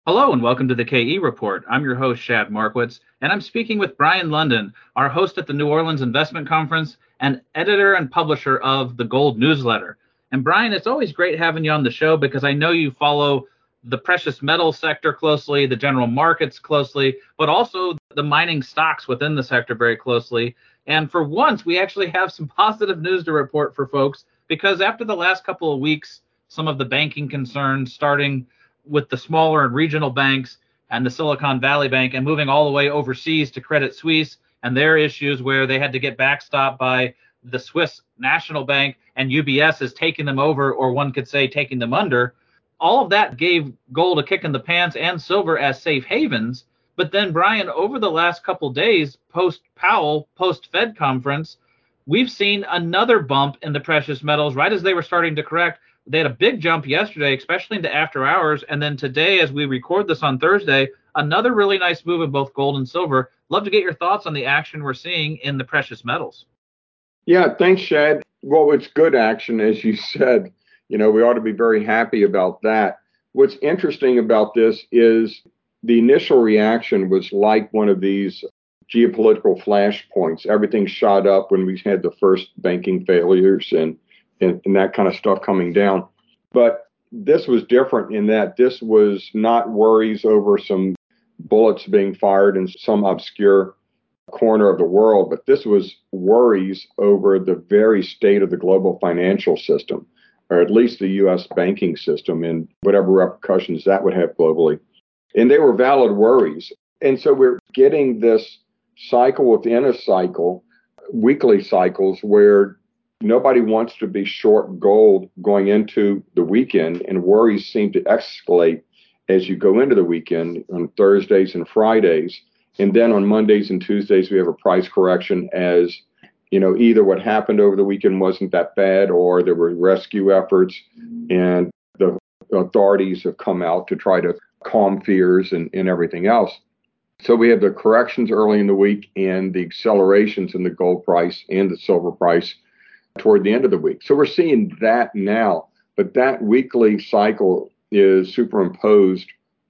Hello and welcome to the KE Report. I'm your host, Shad Markwitz, and I'm speaking with Brian London, our host at the New Orleans Investment Conference and editor and publisher of the Gold Newsletter. And Brian, it's always great having you on the show because I know you follow the precious metals sector closely, the general markets closely, but also the mining stocks within the sector very closely. And for once, we actually have some positive news to report for folks because after the last couple of weeks, some of the banking concerns starting with the smaller and regional banks and the Silicon Valley Bank and moving all the way overseas to Credit Suisse and their issues where they had to get backstopped by the Swiss National Bank and UBS is taking them over, or one could say taking them under. All of that gave gold a kick in the pants and silver as safe havens. But then, Brian, over the last couple of days, post Powell, post Fed conference, we've seen another bump in the precious metals right as they were starting to correct. They had a big jump yesterday, especially into after hours. And then today, as we record this on Thursday, another really nice move in both gold and silver. Love to get your thoughts on the action we're seeing in the precious metals. Yeah, thanks, Shad. Well, it's good action, as you said. We ought to be very happy about that. What's interesting about this is the initial reaction was like one of these geopolitical flashpoints. Everything shot up when we had the first banking failures and that kind of stuff coming down. But this was different in that this was not worries over some bullets being fired in some obscure corner of the world, but this was worries over the very state of the global financial system, or at least the U.S. banking system, and whatever repercussions that would have globally. And they were valid worries. And so we're getting this cycle within a cycle, weekly cycles, where nobody wants to be short gold going into the weekend, and worries seem to escalate as you go into the weekend on Thursdays and Fridays. And then on Mondays and Tuesdays, we have a price correction as, either what happened over the weekend wasn't that bad or there were rescue efforts and the authorities have come out to try to calm fears and everything else. So we have the corrections early in the week and the accelerations in the gold price and the silver price toward the end of the week. So we're seeing that now, but that weekly cycle is superimposed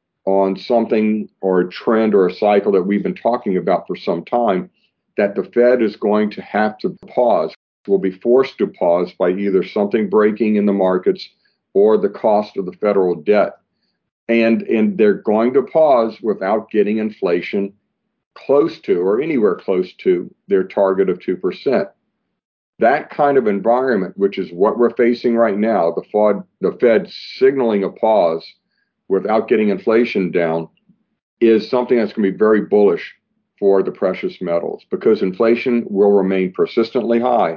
on something or a trend or a cycle that we've been talking about for some time, that the Fed is going to have to pause, will be forced to pause by either something breaking in the markets or the cost of the federal debt. And they're going to pause without getting inflation close to or anywhere close to their target of 2%. That kind of environment, which is what we're facing right now, the Fed signaling a pause without getting inflation down, is something that's going to be very bullish for the precious metals because inflation will remain persistently high,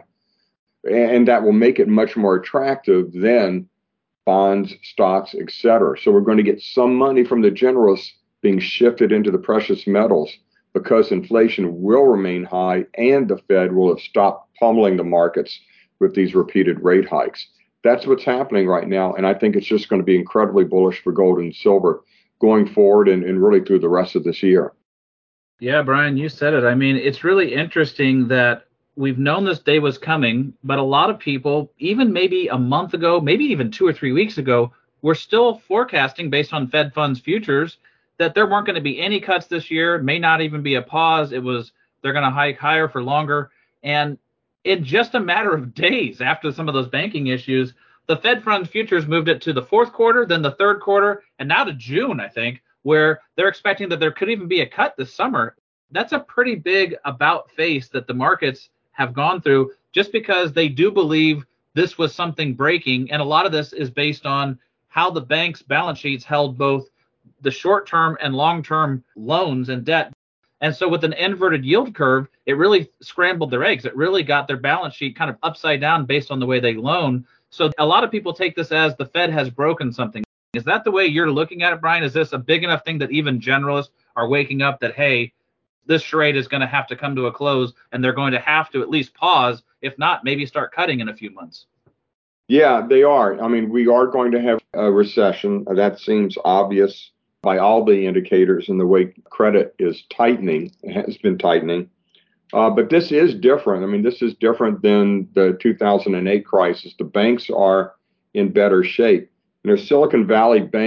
and that will make it much more attractive than bonds, stocks, etc. So we're going to get some money from the generalists being shifted into the precious metals because inflation will remain high and the Fed will have stopped pummeling the markets with these repeated rate hikes. That's what's happening right now. And I think it's just going to be incredibly bullish for gold and silver going forward and really through the rest of this year. Yeah, Brian, you said it. I mean, it's really interesting that we've known this day was coming, but a lot of people, even maybe a month ago, maybe even 2 or 3 weeks ago, were still forecasting based on Fed funds futures that there weren't going to be any cuts this year, may not even be a pause. It was they're going to hike higher for longer. And in just a matter of days after some of those banking issues, the Fed funds futures moved it to the fourth quarter, then the third quarter, and now to June, I think, where they're expecting that there could even be a cut this summer. That's a pretty big about face that the markets have gone through just because they do believe this was something breaking. And a lot of this is based on how the bank's balance sheets held both the short term and long term loans and debt. And so with an inverted yield curve, it really scrambled their eggs. It really got their balance sheet kind of upside down based on the way they loan. So a lot of people take this as the Fed has broken something. Is that the way you're looking at it, Brian? Is this a big enough thing that even generalists are waking up that, hey, this charade is going to have to come to a close and they're going to have to at least pause, if not, maybe start cutting in a few months? Yeah, they are. I mean, we are going to have a recession. That seems obvious by all the indicators and the way credit is tightening, has been tightening. But this is different. I mean, this is different than the 2008 crisis. The banks are in better shape. Silicon Valley Bank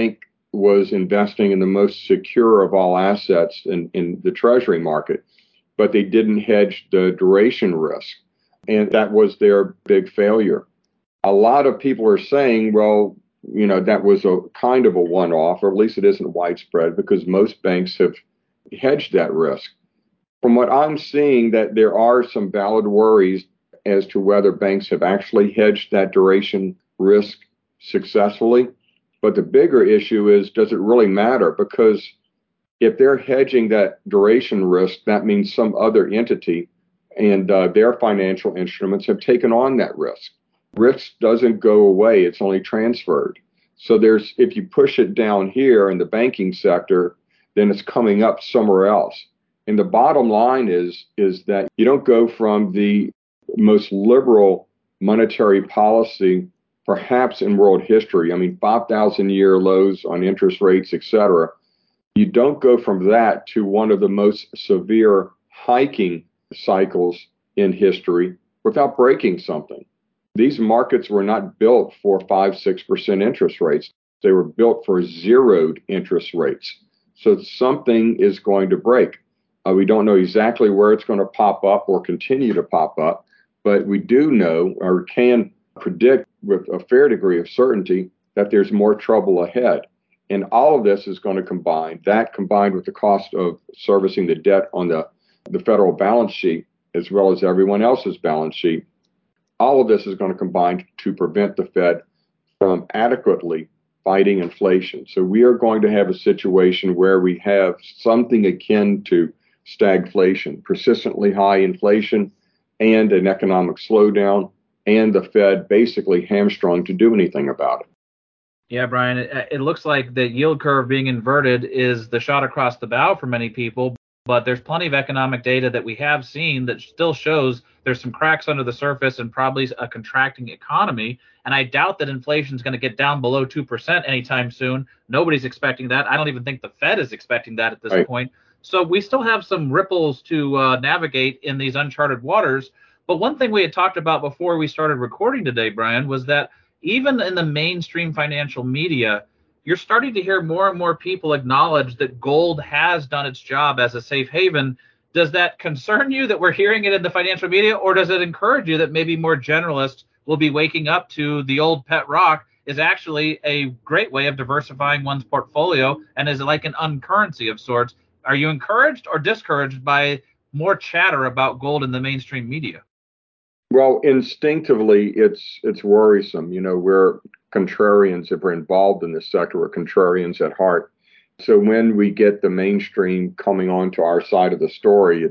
was investing in the most secure of all assets in the treasury market, but they didn't hedge the duration risk. And that was their big failure. A lot of people are saying, well, that was a kind of a one-off, or at least it isn't widespread because most banks have hedged that risk. From what I'm seeing, that there are some valid worries as to whether banks have actually hedged that duration risk successfully. But the bigger issue is, does it really matter? Because if they're hedging that duration risk, that means some other entity and their financial instruments have taken on that risk. Risk doesn't go away, it's only transferred. So if you push it down here in the banking sector, then it's coming up somewhere else. And the bottom line is that you don't go from the most liberal monetary policy, perhaps in world history. I mean, 5,000-year lows on interest rates, et cetera. You don't go from that to one of the most severe hiking cycles in history without breaking something. These markets were not built for 5-6% interest rates. They were built for zeroed interest rates. So something is going to break. We don't know exactly where it's going to pop up or continue to pop up, but we do know or can predict with a fair degree of certainty that there's more trouble ahead. And all of this is going to combine, that combined with the cost of servicing the debt on the federal balance sheet, as well as everyone else's balance sheet. All of this is going to combine to prevent the Fed from adequately fighting inflation. So we are going to have a situation where we have something akin to stagflation, persistently high inflation, and an economic slowdown, and the Fed basically hamstrung to do anything about it. Yeah, Brian, it looks like the yield curve being inverted is the shot across the bow for many people, but there's plenty of economic data that we have seen that still shows there's some cracks under the surface and probably a contracting economy. And I doubt that inflation is going to get down below 2% anytime soon. Nobody's expecting that. I don't even think the Fed is expecting that at this point. So we still have some ripples to navigate in these uncharted waters. But one thing we had talked about before we started recording today, Brian, was that even in the mainstream financial media, you're starting to hear more and more people acknowledge that gold has done its job as a safe haven. Does that concern you that we're hearing it in the financial media, or does it encourage you that maybe more generalists will be waking up to the old pet rock is actually a great way of diversifying one's portfolio and is like an uncurrency of sorts? Are you encouraged or discouraged by more chatter about gold in the mainstream media? Well, instinctively, it's worrisome. We're contrarians. If we're involved in this sector, we're contrarians at heart. So when we get the mainstream coming onto our side of the story,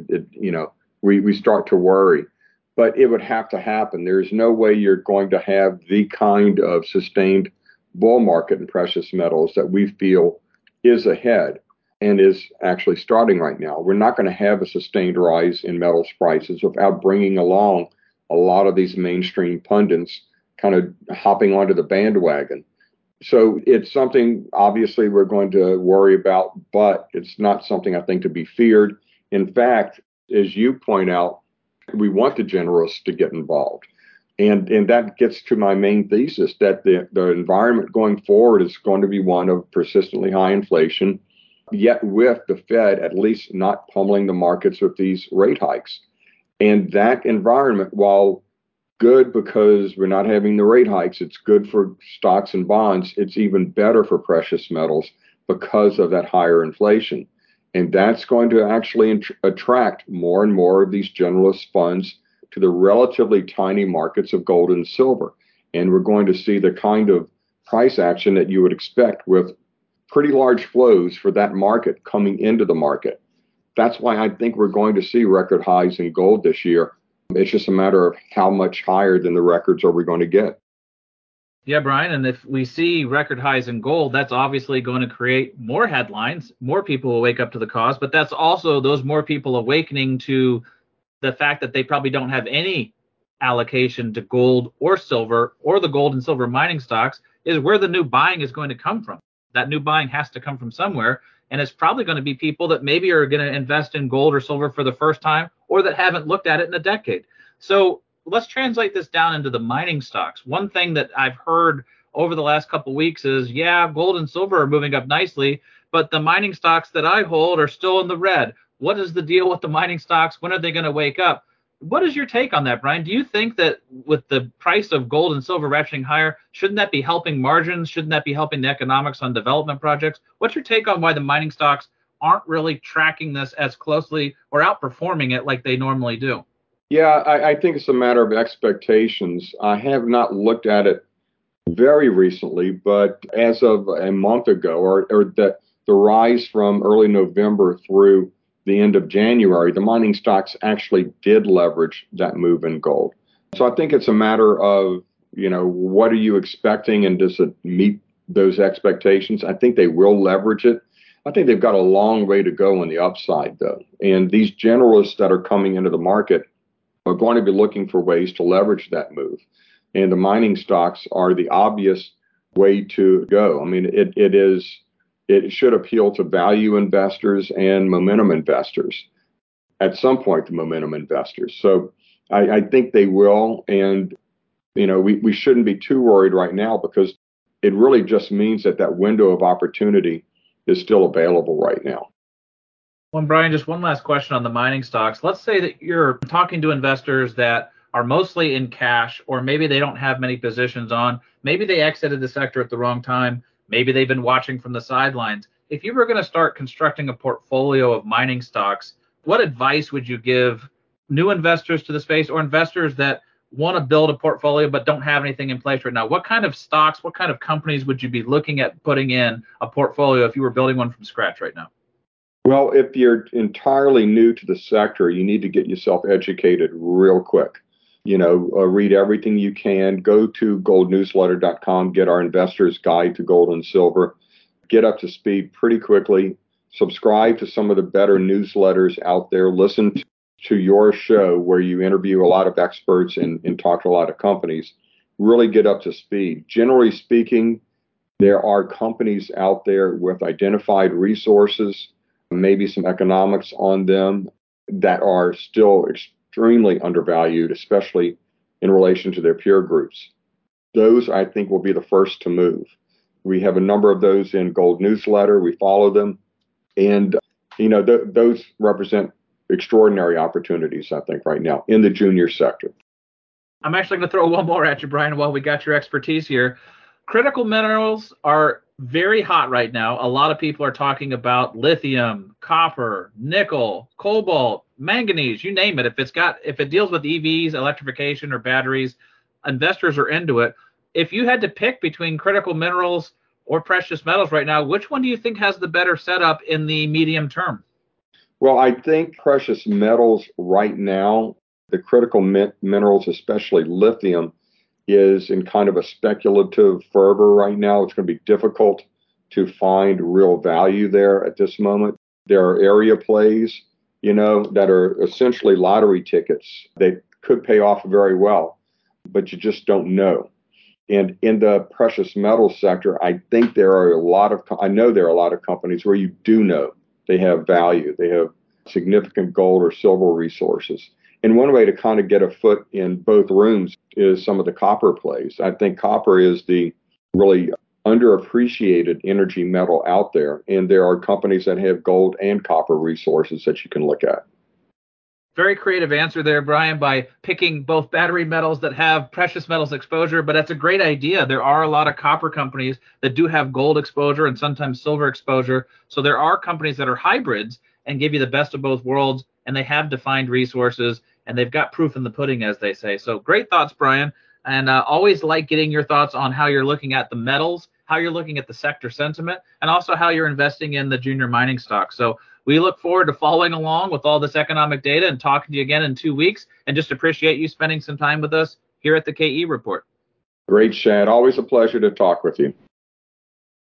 we start to worry. But it would have to happen. There's no way you're going to have the kind of sustained bull market in precious metals that we feel is ahead and is actually starting right now. We're not going to have a sustained rise in metals prices without bringing along a lot of these mainstream pundits kind of hopping onto the bandwagon. So it's something obviously we're going to worry about, but it's not something I think to be feared. In fact, as you point out, we want the generalists to get involved. And that gets to my main thesis that the environment going forward is going to be one of persistently high inflation, yet with the Fed at least not pummeling the markets with these rate hikes. And that environment, while good because we're not having the rate hikes, it's good for stocks and bonds. It's even better for precious metals because of that higher inflation. And that's going to actually attract more and more of these generalist funds to the relatively tiny markets of gold and silver. And we're going to see the kind of price action that you would expect with pretty large flows for that market coming into the market. That's why I think we're going to see record highs in gold this year. It's just a matter of how much higher than the records are we going to get. Yeah, Brian, and if we see record highs in gold, that's obviously going to create more headlines. More people will wake up to the cause, but that's also those more people awakening to the fact that they probably don't have any allocation to gold or silver or the gold and silver mining stocks is where the new buying is going to come from. That new buying has to come from somewhere. And it's probably going to be people that maybe are going to invest in gold or silver for the first time or that haven't looked at it in a decade. So let's translate this down into the mining stocks. One thing that I've heard over the last couple of weeks is, yeah, gold and silver are moving up nicely, but the mining stocks that I hold are still in the red. What is the deal with the mining stocks? When are they going to wake up? What is your take on that, Brian? Do you think that with the price of gold and silver ratcheting higher, shouldn't that be helping margins? Shouldn't that be helping the economics on development projects? What's your take on why the mining stocks aren't really tracking this as closely or outperforming it like they normally do? Yeah, I think it's a matter of expectations. I have not looked at it very recently, but as of a month ago, or the rise from early November through the end of January, the mining stocks actually did leverage that move in gold. So I think it's a matter of, what are you expecting and does it meet those expectations? I think they will leverage it. I think they've got a long way to go on the upside, though. And these generalists that are coming into the market are going to be looking for ways to leverage that move. And the mining stocks are the obvious way to go. I mean, it should appeal to value investors and momentum investors. At some point, the momentum investors. So I think they will. And, we shouldn't be too worried right now because it really just means that window of opportunity is still available right now. Well, Brian, just one last question on the mining stocks. Let's say that you're talking to investors that are mostly in cash, or maybe they don't have many positions on. Maybe they exited the sector at the wrong time. Maybe they've been watching from the sidelines. If you were going to start constructing a portfolio of mining stocks, what advice would you give new investors to the space or investors that want to build a portfolio but don't have anything in place right now? What kind of stocks, what kind of companies would you be looking at putting in a portfolio if you were building one from scratch right now? Well, if you're entirely new to the sector, you need to get yourself educated real quick. Read everything you can. Go to goldnewsletter.com, get our investor's guide to gold and silver, get up to speed pretty quickly, subscribe to some of the better newsletters out there, listen to your show where you interview a lot of experts and talk to a lot of companies, really get up to speed. Generally speaking, there are companies out there with identified resources, maybe some economics on them that are still extremely undervalued, especially in relation to their peer groups. Those, I think, will be the first to move. We have a number of those in Gold Newsletter. We follow them. And, those represent extraordinary opportunities, I think, right now in the junior sector. I'm actually going to throw one more at you, Brian, while we got your expertise here. Critical minerals are very hot right now. A lot of people are talking about lithium, copper, nickel, cobalt, manganese, you name it. If it deals with EVs, electrification, or batteries, investors are into it. If you had to pick between critical minerals or precious metals right now, which one do you think has the better setup in the medium term? Well, I think precious metals right now, the critical minerals, especially lithium, is in kind of a speculative fervor right now. It's going to be difficult to find real value there at this moment. There are area plays, that are essentially lottery tickets. They could pay off very well, but you just don't know. And in the precious metal sector, I think I know there are a lot of companies where you do know they have value. They have significant gold or silver resources. And one way to kind of get a foot in both rooms is some of the copper plays. I think copper is the really underappreciated energy metal out there. And there are companies that have gold and copper resources that you can look at. Very creative answer there, Brian, by picking both battery metals that have precious metals exposure, but that's a great idea. There are a lot of copper companies that do have gold exposure and sometimes silver exposure. So there are companies that are hybrids and give you the best of both worlds, and they have defined resources, and they've got proof in the pudding, as they say. So great thoughts, Brian, and always like getting your thoughts on how you're looking at the metals, how you're looking at the sector sentiment, and also how you're investing in the junior mining stock. So we look forward to following along with all this economic data and talking to you again in 2 weeks, and just appreciate you spending some time with us here at the KE Report. Great, Shad. Always a pleasure to talk with you.